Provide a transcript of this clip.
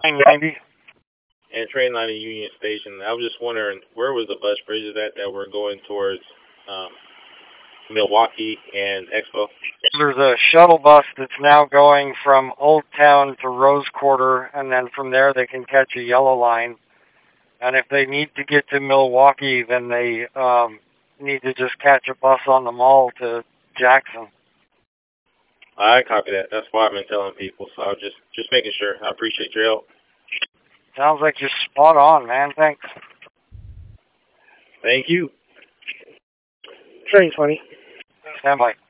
90. And train line to Union Station. I was just wondering, where was the bus bridges that were going towards um, Milwaukee and Expo? There's a shuttle bus that's now going from Old Town to Rose Quarter, and then from there they can catch a yellow line. And if they need to get to Milwaukee, then they need to just catch a bus on the mall to Jackson. I copy that. That's what I've been telling people. So I was just making sure. I appreciate your help. Sounds like you're spot on, man. Thanks. Thank you. Train 20. Stand by.